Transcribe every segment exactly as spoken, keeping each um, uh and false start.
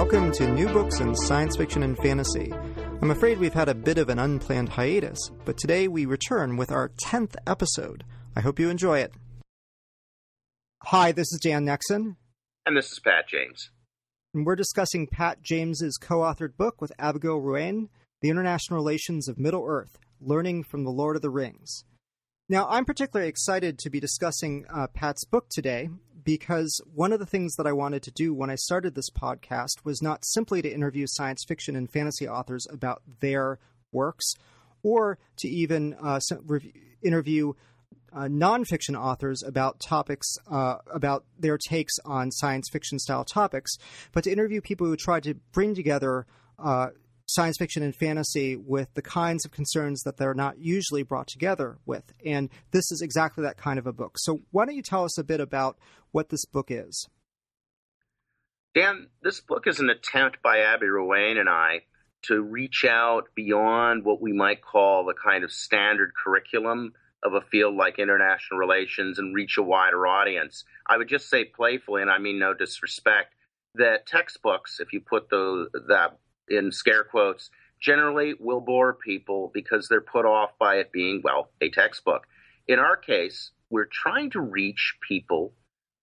Welcome to New Books in Science Fiction and Fantasy. I'm afraid we've had a bit of an unplanned hiatus, but today we return with our tenth episode. I hope you enjoy it. Hi, this is Dan Nexon. And this is Pat James. And we're discussing Pat James's co-authored book with Abigail Ruane, The International Relations of Middle-earth, Learning from the Lord of the Rings. Now, I'm particularly excited to be discussing uh, Pat's book today because one of the things that I wanted to do when I started this podcast was not simply to interview science fiction and fantasy authors about their works, or to even uh, re- interview uh, nonfiction authors about topics, uh, about their takes on science fiction style topics, but to interview people who tried to bring together uh, science fiction and fantasy with the kinds of concerns that they're not usually brought together with. And this is exactly that kind of a book. So why don't you tell us a bit about what this book is? Dan, this book is an attempt by Abby Ruane and I to reach out beyond what we might call the kind of standard curriculum of a field like international relations and reach a wider audience. I would just say playfully, and I mean no disrespect, that textbooks, if you put the, that in scare quotes, generally will bore people because they're put off by it being, well, a textbook. In our case, we're trying to reach people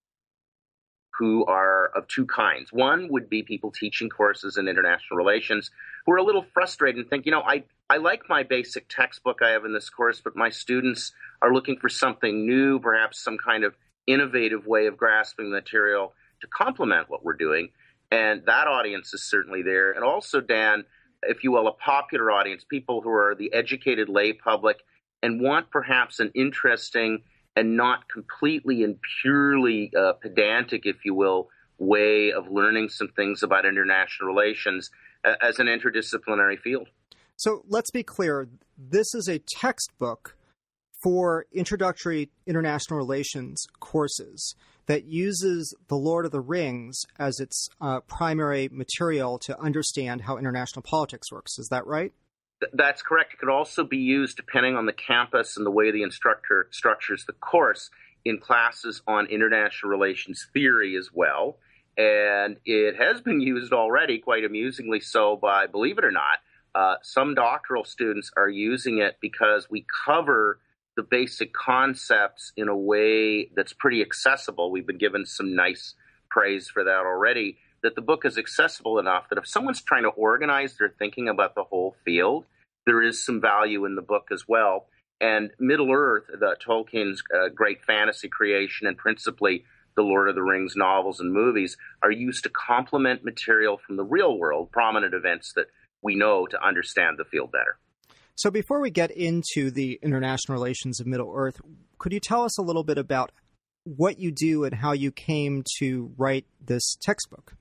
who are of two kinds. One would be people teaching courses in international relations who are a little frustrated and think, you know, I, I like my basic textbook I have in this course, but my students are looking for something new, perhaps some kind of innovative way of grasping the material to complement what we're doing. And that audience is certainly there. And also, Dan, if you will, a popular audience, people who are the educated lay public and want perhaps an interesting and not completely and purely uh, pedantic, if you will, way of learning some things about international relations uh, as an interdisciplinary field. So let's be clear. This is a textbook for introductory international relations courses that uses The Lord of the Rings as its uh, primary material to understand how international politics works. Is that right? Th- that's correct. It could also be used, depending on the campus and the way the instructor structures the course, in classes on international relations theory as well. And it has been used already, quite amusingly so, by, believe it or not, uh, some doctoral students are using it because we cover the basic concepts in a way that's pretty accessible. We've been given some nice praise for that already, that the book is accessible enough that if someone's trying to organize their thinking about the whole field, there is some value in the book as well. And Middle-earth, the Tolkien's uh, great fantasy creation, and principally the Lord of the Rings novels and movies, are used to complement material from the real world, prominent events that we know to understand the field better. So before we get into the international relations of Middle-earth, could you tell us a little bit about what you do and how you came to write this textbook?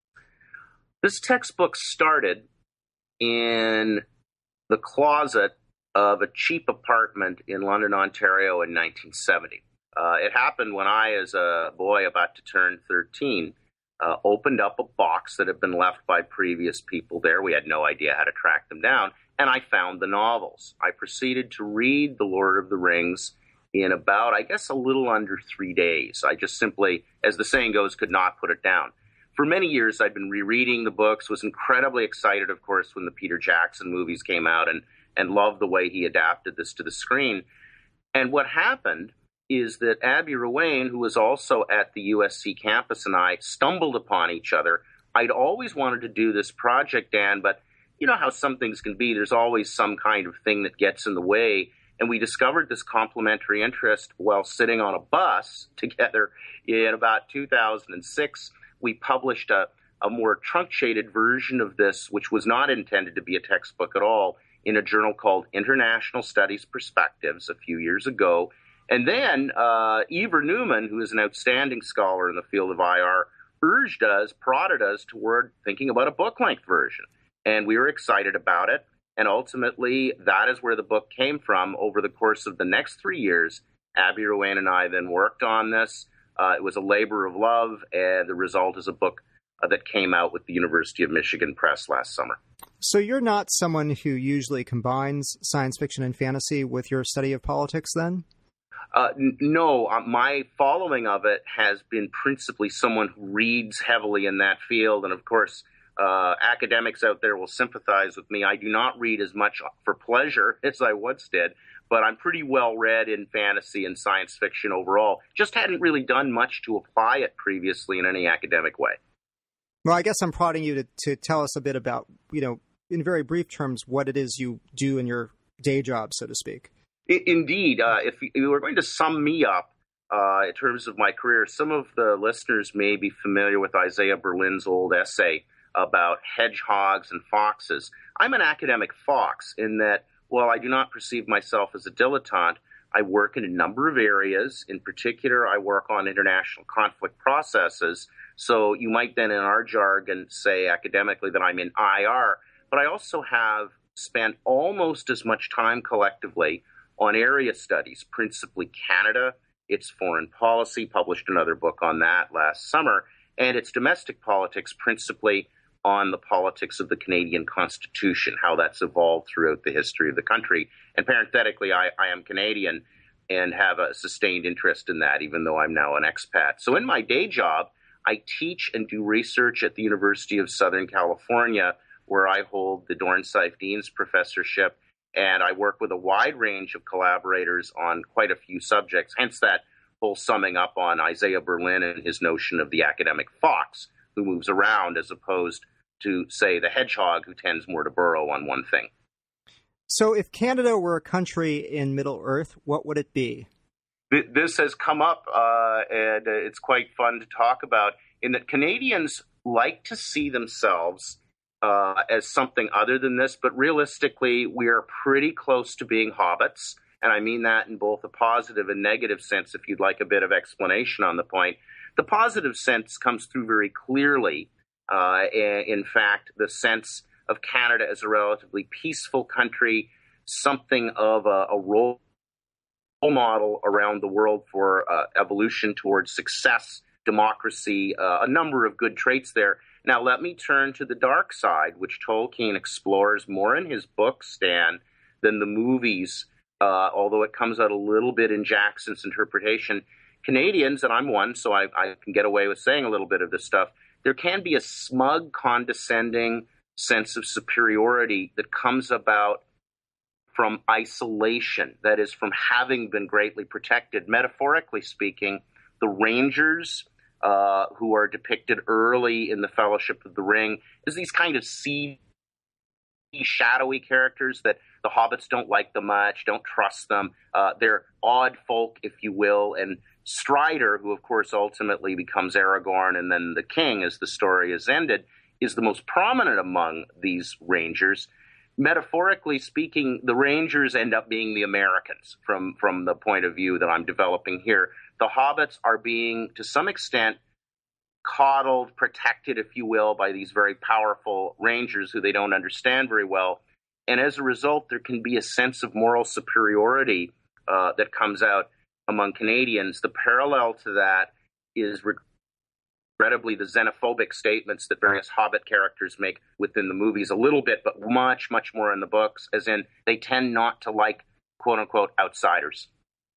This textbook started in the closet of a cheap apartment in London, Ontario in nineteen seventy. Uh, it happened when I, as a boy about to turn thirteen, uh, opened up a box that had been left by previous people there. We had no idea how to track them down. And I found the novels. I proceeded to read The Lord of the Rings in about, I guess, a little under three days. I just simply, as the saying goes, could not put it down. For many years, I'd been rereading the books, was incredibly excited, of course, when the Peter Jackson movies came out, and, and loved the way he adapted this to the screen. And what happened is that Abby Ruane, who was also at the U S C campus, and I stumbled upon each other. I'd always wanted to do this project, Dan, but you know how some things can be. There's always some kind of thing that gets in the way. And we discovered this complementary interest while sitting on a bus together in about two thousand six. We published a, a more truncated version of this, which was not intended to be a textbook at all, in a journal called International Studies Perspectives a few years ago. And then uh, Ivor Newman, who is an outstanding scholar in the field of I R, urged us, prodded us toward thinking about a book-length version. And we were excited about it. And ultimately, that is where the book came from. Over the course of the next three years, Abby Ruane and I then worked on this. Uh, it was a labor of love, and the result is a book uh, that came out with the University of Michigan Press last summer. So you're not someone who usually combines science fiction and fantasy with your study of politics, then? Uh, n- no, uh, my following of it has been principally someone who reads heavily in that field. And of course, uh, academics out there will sympathize with me. I do not read as much for pleasure as I once did, but I'm pretty well read in fantasy and science fiction overall. Just hadn't really done much to apply it previously in any academic way. Well, I guess I'm prodding you to, to tell us a bit about, you know, in very brief terms, what it is you do in your day job, so to speak. Indeed. Uh, if you were going to sum me up uh, in terms of my career, some of the listeners may be familiar with Isaiah Berlin's old essay about hedgehogs and foxes. I'm an academic fox in that while I do not perceive myself as a dilettante, I work in a number of areas. In particular, I work on international conflict processes. So you might then, in our jargon, say academically that I'm in I R. But I also have spent almost as much time collectively on area studies, principally Canada, its foreign policy, published another book on that last summer, and its domestic politics, principally on the politics of the Canadian Constitution, how that's evolved throughout the history of the country. And parenthetically, I, I am Canadian and have a sustained interest in that, even though I'm now an expat. So in my day job, I teach and do research at the University of Southern California, where I hold the Dornsife Dean's Professorship, and I work with a wide range of collaborators on quite a few subjects, hence that whole summing up on Isaiah Berlin and his notion of the academic fox who moves around as opposed to, say, the hedgehog who tends more to burrow on one thing. So if Canada were a country in Middle-earth, what would it be? This has come up, uh, and it's quite fun to talk about, in that Canadians like to see themselves uh, as something other than this, but realistically, we are pretty close to being hobbits, and I mean that in both a positive and negative sense, if you'd like a bit of explanation on the point. The positive sense comes through very clearly, uh, in fact, the sense of Canada as a relatively peaceful country, something of a, a role model around the world for uh, evolution towards success, democracy, uh, a number of good traits there. Now, let me turn to the dark side, which Tolkien explores more in his book, Stan, than the movies, uh, although it comes out a little bit in Jackson's interpretation. Canadians, and I'm one, so I, I can get away with saying a little bit of this stuff, there can be a smug, condescending sense of superiority that comes about from isolation, that is, from having been greatly protected. Metaphorically speaking, the Rangers, uh, who are depicted early in the Fellowship of the Ring, as these kind of seedy, shadowy characters that the hobbits don't like them much, don't trust them. Uh, they're odd folk, if you will, and Strider, who of course ultimately becomes Aragorn and then the king as the story is ended, is the most prominent among these Rangers. Metaphorically speaking, the Rangers end up being the Americans from, from the point of view that I'm developing here. The hobbits are being, to some extent, coddled, protected, if you will, by these very powerful Rangers who they don't understand very well. And as a result, there can be a sense of moral superiority uh, that comes out among Canadians. The parallel to that is regrettably the xenophobic statements that various Hobbit characters make within the movies a little bit, but much, much more in the books, as in they tend not to like, quote-unquote, outsiders.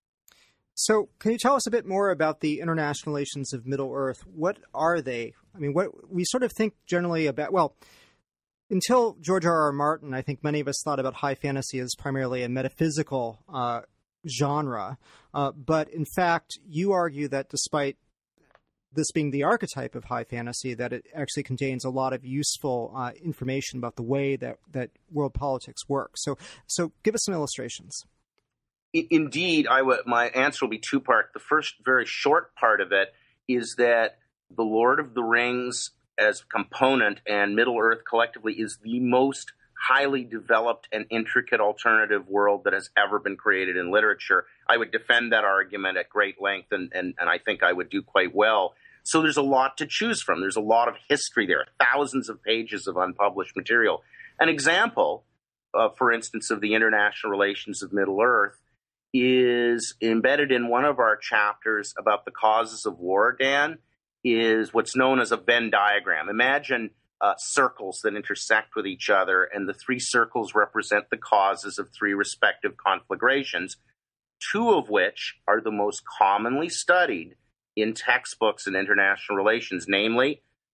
So can you tell us a bit more about the international relations of Middle-earth? What are they? I mean, what we sort of think generally about, well, until George R. R. Martin, I think many of us thought about high fantasy as primarily a metaphysical uh, genre. Uh, but in fact, you argue that despite this being the archetype of high fantasy, that it actually contains a lot of useful uh, information about the way that, that world politics work. So, so give us some illustrations. Indeed, I w- my answer will be two-part. The first very short part of it is that The Lord of the Rings as a component and Middle-earth collectively is the most highly developed and intricate alternative world that has ever been created in literature. I would defend that argument at great length, and, and, and I think I would do quite well. So there's a lot to choose from. There's a lot of history there, thousands of pages of unpublished material. An example, uh, for instance, of the international relations of Middle-earth is embedded in one of our chapters about the causes of war, Dan, is what's known as a Venn diagram. Imagine uh, circles that intersect with each other, and the three circles represent the causes of three respective conflagrations, two of which are the most commonly studied in textbooks in international relations, namely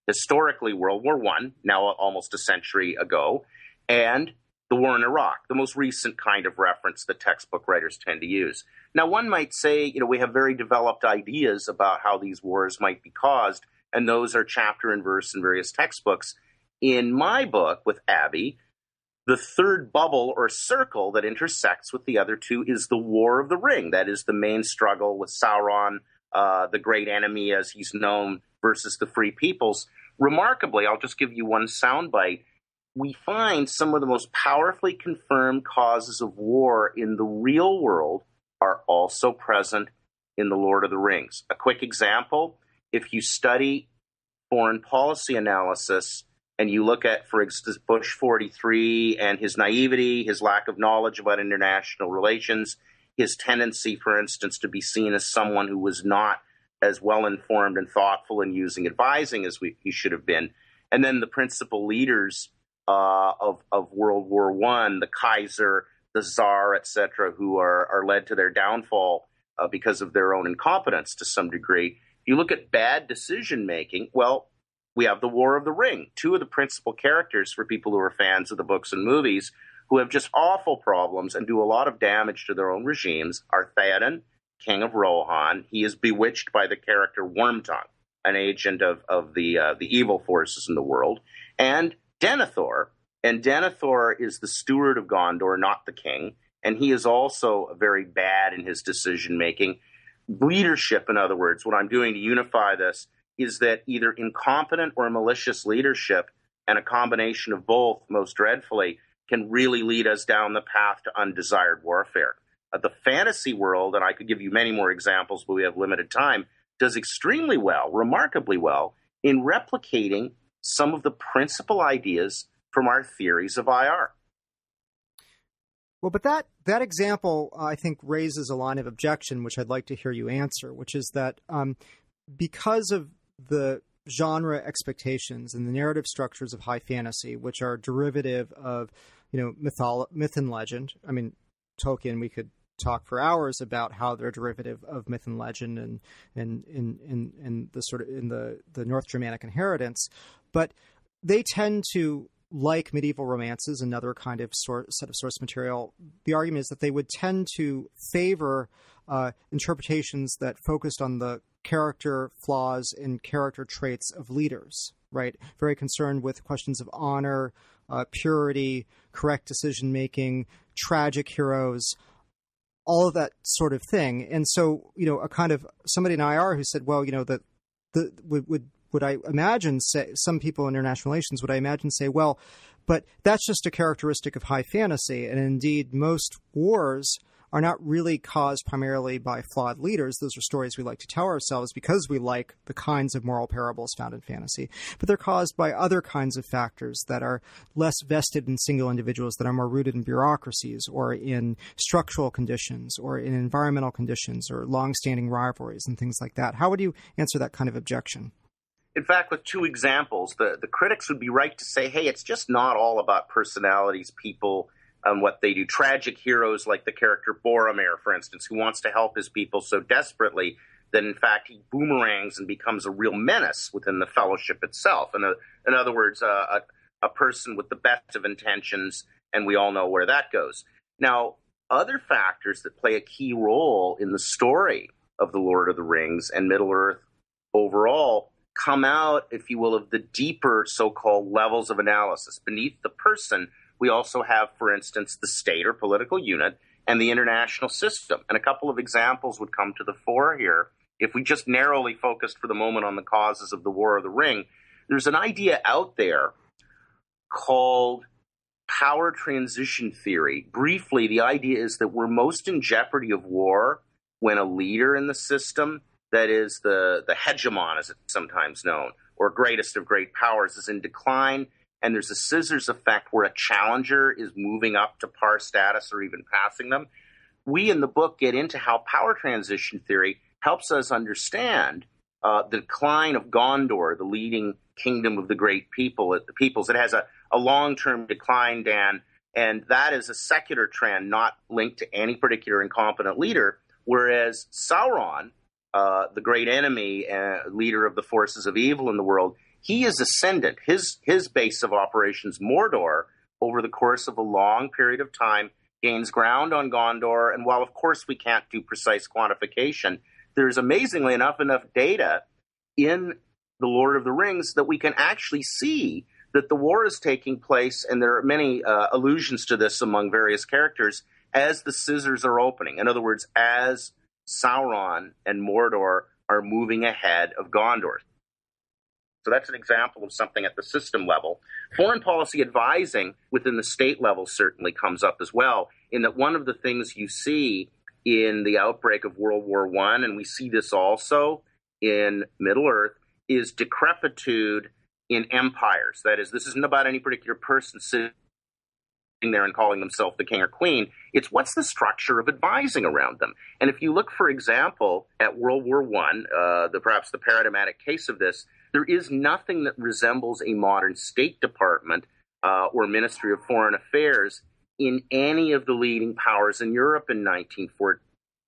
historically World War One, now almost a century ago, and the war in Iraq, the most recent kind of reference that textbook writers tend to use. Now, one might say, you know, we have very developed ideas about how these wars might be caused, and those are chapter and verse in various textbooks. In my book with Abby, the third bubble or circle that intersects with the other two is the War of the Ring. That is the main struggle with Sauron, uh, the great enemy as he's known, versus the free peoples. Remarkably, I'll just give you one soundbite. We find some of the most powerfully confirmed causes of war in the real world are also present in the Lord of the Rings. A quick example, if you study foreign policy analysis and you look at, for instance, Bush forty-three and his naivety, his lack of knowledge about international relations, his tendency, for instance, to be seen as someone who was not as well-informed and thoughtful in using advising as we, he should have been, and then the principal leaders Uh, of, of World War One, the Kaiser, the Tsar, et cetera, who are, are led to their downfall uh, because of their own incompetence to some degree. If you look at bad decision-making, well, we have the War of the Ring. Two of the principal characters, for people who are fans of the books and movies, who have just awful problems and do a lot of damage to their own regimes, are Theoden, King of Rohan. He is bewitched by the character Wormtongue, an agent of, of the, uh, the evil forces in the world, and Denethor, and Denethor is the steward of Gondor, not the king, and he is also very bad in his decision-making. Leadership, in other words, what I'm doing to unify this is that either incompetent or malicious leadership, and a combination of both, most dreadfully, can really lead us down the path to undesired warfare. Uh, the fantasy world, and I could give you many more examples, but we have limited time, does extremely well, remarkably well, in replicating some of the principal ideas from our theories of I R. Well, but that, that example, uh, I think, raises a line of objection, which I'd like to hear you answer, which is that um, because of the genre expectations and the narrative structures of high fantasy, which are derivative of, you know, mytholo- myth and legend. I mean, Tolkien, we could talk for hours about how they're derivative of myth and legend and and in in in the sort of in the the North Germanic inheritance, but they tend to, like medieval romances, another kind of sort, set of source material. The argument is that they would tend to favor uh, interpretations that focused on the character flaws and character traits of leaders, right? Very concerned with questions of honor, uh, purity, correct decision making, tragic heroes, all of that sort of thing. And so, you know, a kind of somebody in I R who said, well, you know, that the would, would would I imagine say some people in international relations would I imagine say, well, but that's just a characteristic of high fantasy, and indeed most wars are not really caused primarily by flawed leaders. Those are stories we like to tell ourselves because we like the kinds of moral parables found in fantasy. But they're caused by other kinds of factors that are less vested in single individuals, that are more rooted in bureaucracies or in structural conditions or in environmental conditions or long-standing rivalries and things like that. How would you answer that kind of objection? In fact, with two examples, the, the critics would be right to say, hey, it's just not all about personalities, people, and what they do. Tragic heroes like the character Boromir, for instance, who wants to help his people so desperately that, in fact, he boomerangs and becomes a real menace within the fellowship itself. In, a, in other words, uh, a, a person with the best of intentions, and we all know where that goes. Now, other factors that play a key role in the story of The Lord of the Rings and Middle-earth overall come out, if you will, of the deeper so-called levels of analysis. Beneath the person, we also have, for instance, the state or political unit and the international system. And a couple of examples would come to the fore here. If we just narrowly focused for the moment on the causes of the War of the Ring, there's an idea out there called power transition theory. Briefly, the idea is that we're most in jeopardy of war when a leader in the system, that is the, the hegemon, as it's sometimes known, or greatest of great powers, is in decline, and there's a scissors effect where a challenger is moving up to par status or even passing them. We in the book get into how power transition theory helps us understand uh, the decline of Gondor, the leading kingdom of the great people, the peoples. It has a, a long-term decline, Dan, and that is a secular trend, not linked to any particular incompetent leader, whereas Sauron, Uh, the great enemy, uh, leader of the forces of evil in the world, he is ascendant. His, his base of operations, Mordor, over the course of a long period of time, gains ground on Gondor. And while, of course, we can't do precise quantification, there's amazingly enough enough data in The Lord of the Rings that we can actually see that the war is taking place, and there are many uh, allusions to this among various characters, as the scissors are opening. In other words, as Sauron and Mordor are moving ahead of Gondor. So that's an example of something at the system level. Foreign policy advising within the state level certainly comes up as well, in that one of the things you see in the outbreak of World War One, and we see this also in Middle-earth, is decrepitude in empires. That is, this isn't about any particular person sitting there and calling themselves the king or queen. It's what's the structure of advising around them. And if you look, for example, at World War One, uh, the perhaps the paradigmatic case of this, there is nothing that resembles a modern State Department uh, or Ministry of Foreign Affairs in any of the leading powers in Europe in nineteen fourteen.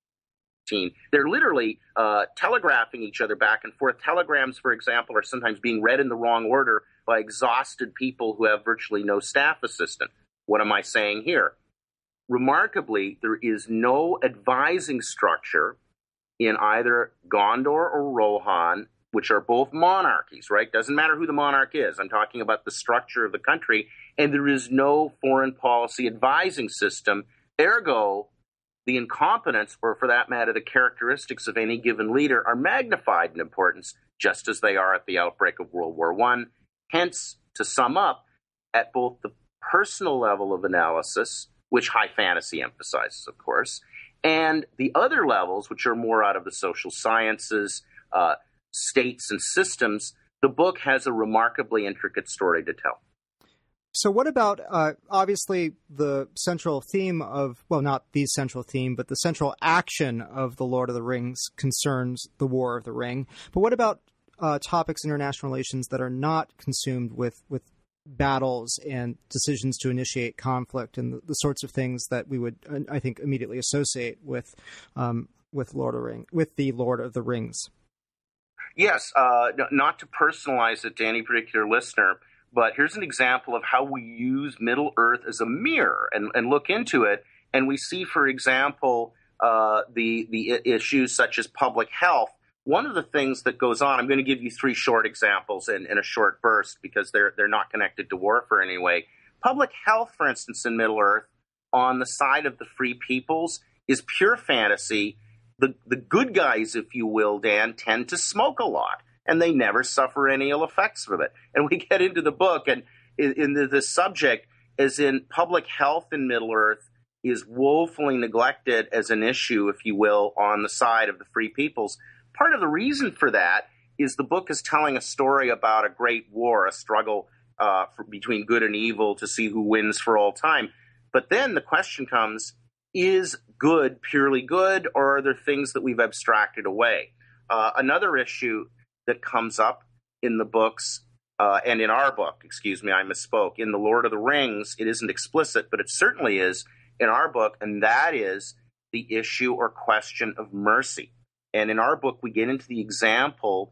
They're literally uh, telegraphing each other back and forth. Telegrams, for example, are sometimes being read in the wrong order by exhausted people who have virtually no staff assistant. What am I saying here? Remarkably, there is no advising structure in either Gondor or Rohan, which are both monarchies, right? Doesn't matter who the monarch is. I'm talking about the structure of the country. And there is no foreign policy advising system. Ergo, the incompetence, or for that matter, the characteristics of any given leader are magnified in importance, just as they are at the outbreak of World War One. Hence, to sum up, at both the personal level of analysis, which high fantasy emphasizes, of course, and the other levels, which are more out of the social sciences, uh, states and systems, the book has a remarkably intricate story to tell. So what about, uh, obviously, the central theme of, well, not the central theme, but the central action of The Lord of the Rings concerns the War of the Ring. But what about uh, topics in international relations that are not consumed with, with battles and decisions to initiate conflict and the, the sorts of things that we would, I think, immediately associate with um, with Lord of the Ring, with the Lord of the Rings? Yes, uh, not to personalize it to any particular listener, but here's an example of how we use Middle-earth as a mirror and, and look into it. And we see, for example, uh, the, the issues such as public health. One of the things that goes on, I'm going to give you three short examples in, in a short burst because they're, they're not connected to warfare anyway. Public health, for instance, in Middle-earth, on the side of the free peoples, is pure fantasy. The, the good guys, if you will, Dan, tend to smoke a lot, and they never suffer any ill effects from it. And we get into the book, and in, in the, the subject, as in public health in Middle-earth, is woefully neglected as an issue, if you will, on the side of the free peoples. Part of the reason for that is the book is telling a story about a great war, a struggle uh, for, between good and evil to see who wins for all time. But then the question comes, is good purely good, or are there things that we've abstracted away? Uh, another issue that comes up in the books, uh, and in our book, excuse me, I misspoke, in The Lord of the Rings, it isn't explicit, but it certainly is in our book, and that is the issue or question of mercy. And in our book, we get into the example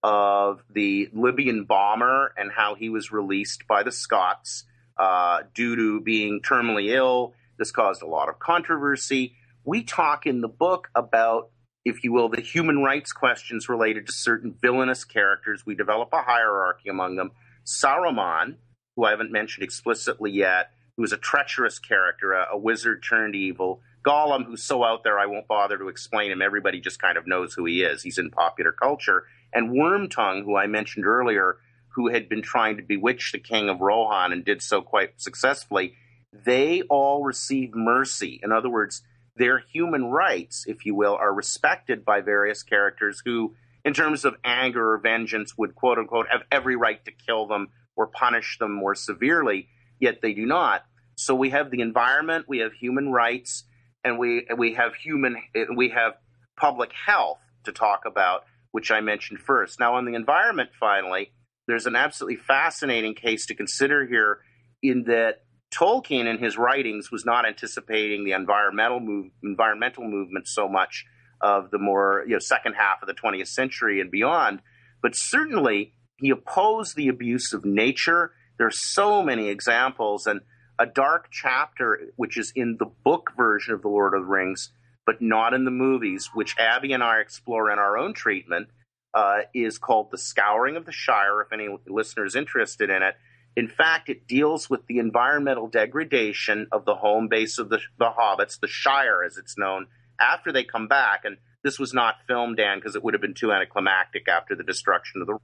of the Libyan bomber and how he was released by the Scots uh, due to being terminally ill. This caused a lot of controversy. We talk in the book about, if you will, the human rights questions related to certain villainous characters. We develop a hierarchy among them. Saruman, who I haven't mentioned explicitly yet, who is a treacherous character, a, a wizard turned evil. Gollum, who's so out there I won't bother to explain him. Everybody just kind of knows who he is. He's in popular culture. And Wormtongue, who I mentioned earlier, who had been trying to bewitch the king of Rohan and did so quite successfully. They all receive mercy. In other words, their human rights, if you will, are respected by various characters who, in terms of anger or vengeance, would quote-unquote have every right to kill them or punish them more severely, yet they do not. So we have the environment, we have human rights, and we we have human we have public health to talk about, which I mentioned first. Now, on the environment, finally, there's an absolutely fascinating case to consider here, in that Tolkien in his writings was not anticipating the environmental move, environmental movement so much of the more you know second half of the twentieth century and beyond, but certainly He opposed the abuse of nature. There's so many examples, and a dark chapter, which is in the book version of The Lord of the Rings, but not in the movies, which Abby and I explore in our own treatment, uh, is called The Scouring of the Shire, if any listeners interested in it. In fact, it deals with the environmental degradation of the home base of the, the hobbits, the Shire as it's known, after they come back. And this was not filmed, Dan, because it would have been too anticlimactic after the destruction of the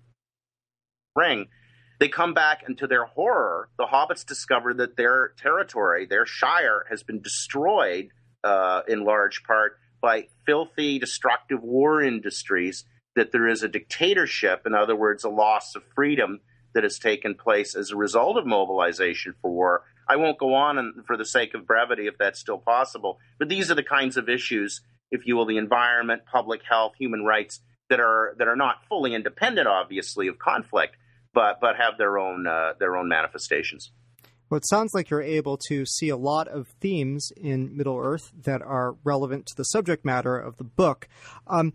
ring. They come back, and to their horror, the hobbits discover that their territory, their Shire, has been destroyed uh, in large part by filthy, destructive war industries, that there is a dictatorship, in other words, a loss of freedom that has taken place as a result of mobilization for war. I won't go on and, for the sake of brevity, if that's still possible, but these are the kinds of issues, if you will, the environment, public health, human rights, that are that are not fully independent, obviously, of conflict, but but have their own uh, their own manifestations. Well, it sounds like you're able to see a lot of themes in Middle-earth that are relevant to the subject matter of the book. Um,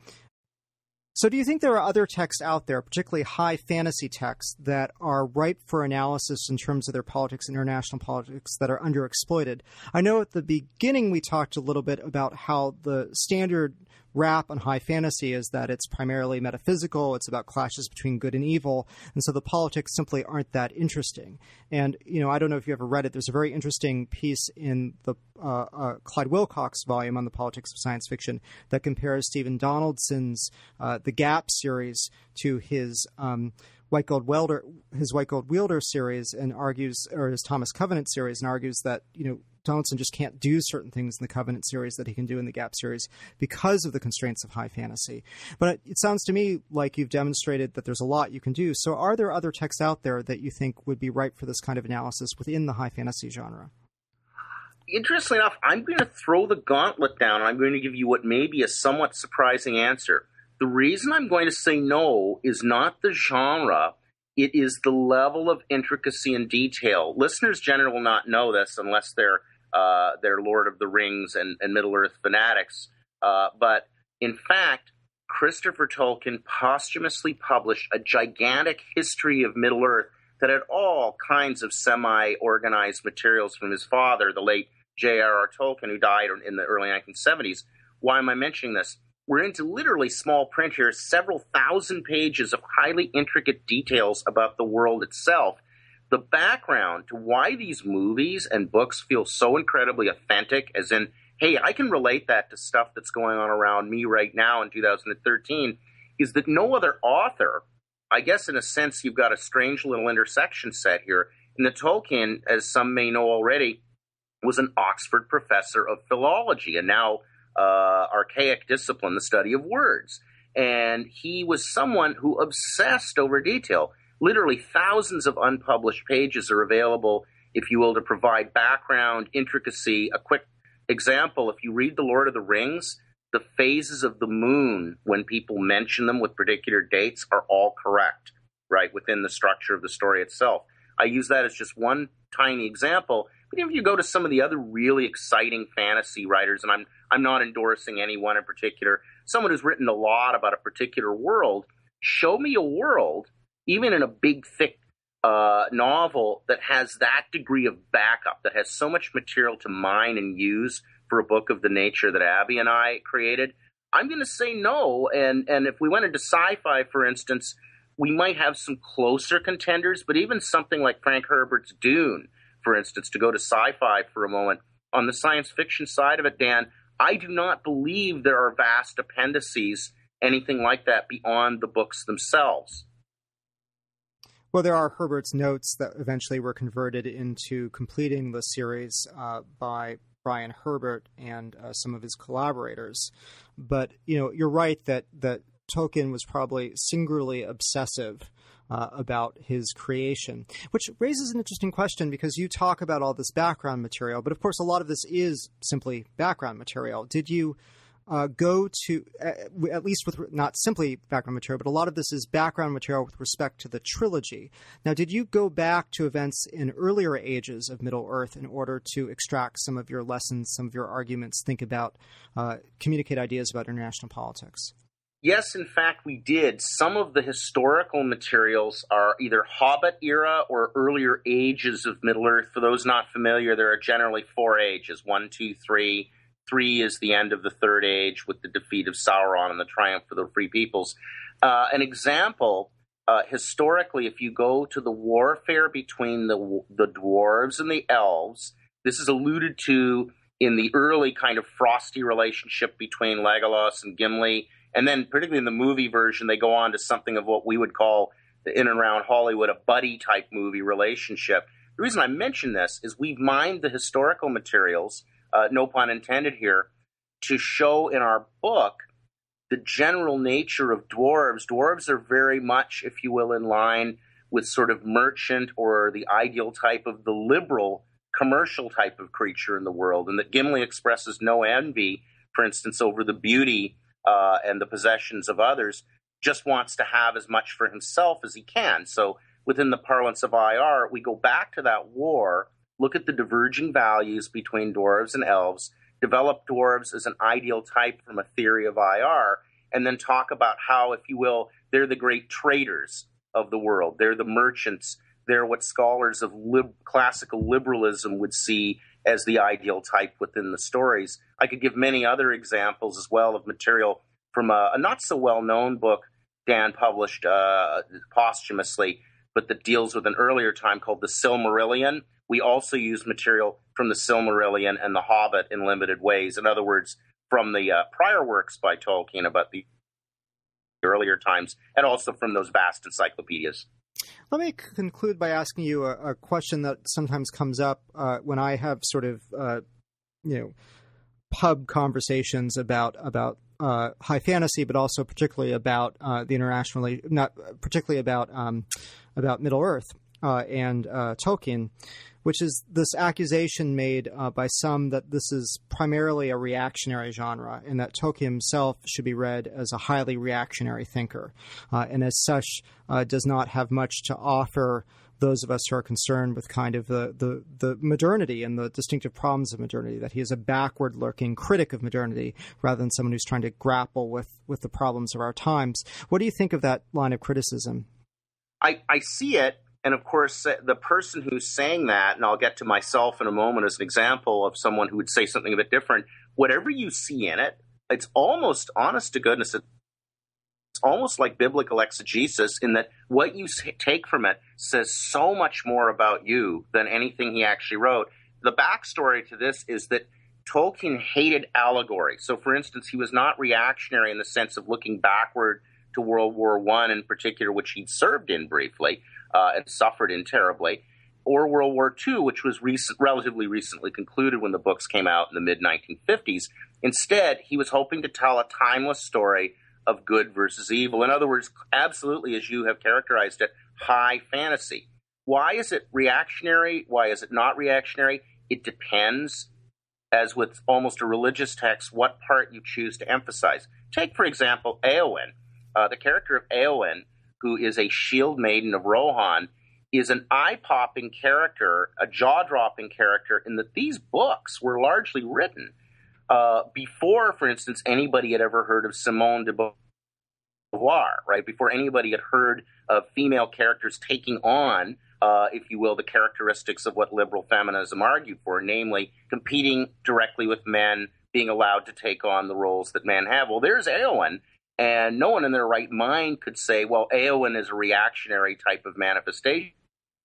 so do you think there are other texts out there, particularly high fantasy texts, that are ripe for analysis in terms of their politics, international politics, that are underexploited? I know at the beginning we talked a little bit about how the standard rap on high fantasy is that it's primarily metaphysical, it's about clashes between good and evil, and so the politics simply aren't that interesting. And, you know, I don't know if you ever read it, there's a very interesting piece in the uh, uh, Clyde Wilcox volume on the politics of science fiction that compares Stephen Donaldson's uh, The Gap series to his um, White Gold Welder, his White Gold Wielder series, and argues, or his Thomas Covenant series, and argues that, you know, Donaldson just can't do certain things in the Covenant series that he can do in the Gap series because of the constraints of high fantasy. But it sounds to me like you've demonstrated that there's a lot you can do. So are there other texts out there that you think would be ripe for this kind of analysis within the high fantasy genre? Interestingly enough, I'm going to throw the gauntlet down, and I'm going to give you what may be a somewhat surprising answer. The reason I'm going to say no is not the genre. It is the level of intricacy and detail. Listeners generally will not know this unless they're Uh, they're Lord of the Rings and, and Middle-earth fanatics. Uh, but in fact, Christopher Tolkien posthumously published a gigantic history of Middle-earth that had all kinds of semi-organized materials from his father, the late J R R Tolkien, who died in the early nineteen seventies. Why am I mentioning this? We're into literally small print here, several thousand pages of highly intricate details about the world itself. The background to why these movies and books feel so incredibly authentic, as in, hey, I can relate that to stuff that's going on around me right now in two thousand thirteen, is that no other author, I guess in a sense you've got a strange little intersection set here, in that Tolkien, as some may know already, was an Oxford professor of philology, a now uh, archaic discipline, the study of words. And he was someone who obsessed over detail. Literally thousands of unpublished pages are available, if you will, to provide background, intricacy. A quick example, if you read The Lord of the Rings, the phases of the moon, when people mention them with particular dates, are all correct, right, within the structure of the story itself. I use that as just one tiny example. But if you go to some of the other really exciting fantasy writers, and I'm I'm not endorsing anyone in particular, someone who's written a lot about a particular world, show me a world, even in a big, thick uh, novel, that has that degree of backup, that has so much material to mine and use for a book of the nature that Abby and I created, I'm going to say no. And, and if we went into sci-fi, for instance, we might have some closer contenders, but even something like Frank Herbert's Dune, for instance, to go to sci-fi for a moment, on the science fiction side of it, Dan, I do not believe there are vast appendices, anything like that, beyond the books themselves. Well, there are Herbert's notes that eventually were converted into completing the series uh, by Brian Herbert and uh, some of his collaborators. But, you know, you're right that, that Tolkien was probably singularly obsessive uh, about his creation, which raises an interesting question, because you talk about all this background material, but of course a lot of this is simply background material. Did you Uh, go to, uh, at least with not simply background material, but a lot of this is background material with respect to the trilogy. Now, did you go back to events in earlier ages of Middle-earth in order to extract some of your lessons, some of your arguments, think about, uh, communicate ideas about international politics? Yes, in fact, we did. Some of the historical materials are either Hobbit era or earlier ages of Middle-earth. For those not familiar, there are generally four ages, one, two, three. Three is the end of the Third Age with the defeat of Sauron and the triumph of the Free Peoples. Uh, an example, uh, historically, if you go to the warfare between the, the dwarves and the elves, this is alluded to in the early kind of frosty relationship between Legolas and Gimli. And then, particularly in the movie version, they go on to something of what we would call, in and around Hollywood, a buddy-type movie relationship. The reason I mention this is we've mined the historical materials, uh, no pun intended here, to show in our book the general nature of dwarves. Dwarves are very much, if you will, in line with sort of merchant or the ideal type of the liberal, commercial type of creature in the world, and that Gimli expresses no envy, for instance, over the beauty Uh, and the possessions of others, just wants to have as much for himself as he can. So within the parlance of I R, we go back to that war, look at the diverging values between dwarves and elves, develop dwarves as an ideal type from a theory of I R, and then talk about how, if you will, they're the great traders of the world. They're the merchants. They're what scholars of lib- classical liberalism would see as the ideal type within the stories. I could give many other examples as well of material from a, a not-so-well-known book Dan published uh, posthumously, but that deals with an earlier time called The Silmarillion. We also use material from The Silmarillion and The Hobbit in limited ways. In other words, from the uh, prior works by Tolkien about the earlier times, and also from those vast encyclopedias. Let me conclude by asking you a, a question that sometimes comes up uh, when I have sort of, uh, you know, pub conversations about about uh, high fantasy, but also particularly about uh, the international, not particularly about um, about Middle Earth uh, and uh, Tolkien, which is this accusation made uh, by some that this is primarily a reactionary genre and that Tolkien himself should be read as a highly reactionary thinker, uh, and as such uh, does not have much to offer those of us who are concerned with kind of the, the, the modernity and the distinctive problems of modernity, that he is a backward-looking critic of modernity rather than someone who's trying to grapple with, with the problems of our times. What do you think of that line of criticism? I, I see it. And of course, the person who's saying that, and I'll get to myself in a moment as an example of someone who would say something a bit different, whatever you see in it, it's almost, honest to goodness, it's almost like biblical exegesis in that what you take from it says so much more about you than anything he actually wrote. The backstory to this is that Tolkien hated allegory. So, for instance, he was not reactionary in the sense of looking backward to World War One in particular, which he'd served in briefly. Uh, and suffered in terribly, or World War Two, which was recent, relatively recently concluded when the books came out in the mid nineteen fifties. Instead, he was hoping to tell a timeless story of good versus evil. In other words, absolutely, as you have characterized it, high fantasy. Why is it reactionary? Why is it not reactionary? It depends, as with almost a religious text, what part you choose to emphasize. Take, for example, Éowyn. Uh, the character of Éowyn, who is a shield maiden of Rohan, is an eye-popping character, a jaw-dropping character, in that these books were largely written uh, before, for instance, anybody had ever heard of Simone de Beauvoir, right? Before anybody had heard of female characters taking on, uh, if you will, the characteristics of what liberal feminism argued for, namely competing directly with men, being allowed to take on the roles that men have. Well, there's Éowyn. And no one in their right mind could say, well, Éowyn is a reactionary type of manifestation.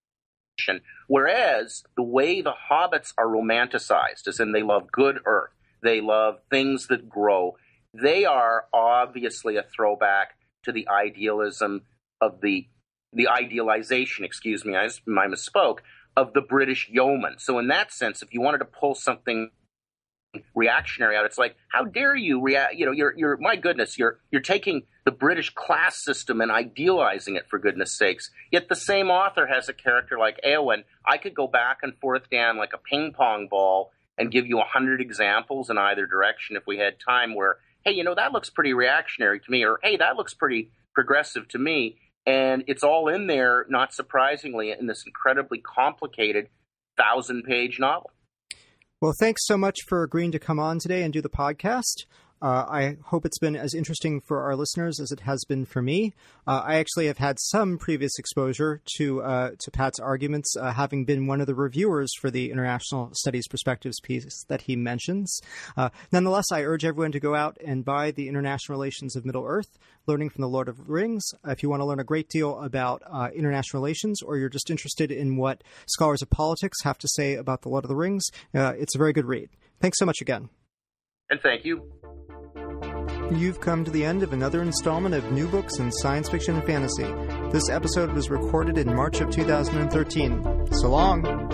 Whereas the way the hobbits are romanticized, as in they love good earth, they love things that grow, they are obviously a throwback to the idealism of the, the idealization, excuse me, I, I misspoke, of the British yeoman. So in that sense, if you wanted to pull something reactionary out, it's like, how dare you react? You know, you're, you're, my goodness, you're, you're taking the British class system and idealizing it, for goodness sakes. Yet the same author has a character like Éowyn. I could go back and forth, Dan, like a ping pong ball and give you a hundred examples in either direction if we had time where, hey, you know, that looks pretty reactionary to me, or hey, that looks pretty progressive to me. And it's all in there, not surprisingly, in this incredibly complicated thousand page novel. Well, thanks so much for agreeing to come on today and do the podcast. Uh, I hope it's been as interesting for our listeners as it has been for me. Uh, I actually have had some previous exposure to uh, to Pat's arguments, uh, having been one of the reviewers for the International Studies Perspectives piece that he mentions. Uh, nonetheless, I urge everyone to go out and buy The International Relations of Middle-earth, Learning from the Lord of the Rings. If you want to learn a great deal about uh, international relations, or you're just interested in what scholars of politics have to say about the Lord of the Rings, uh, it's a very good read. Thanks so much again. And thank you. You've come to the end of another installment of New Books in Science Fiction and Fantasy. This episode was recorded in March of two thousand thirteen. So long!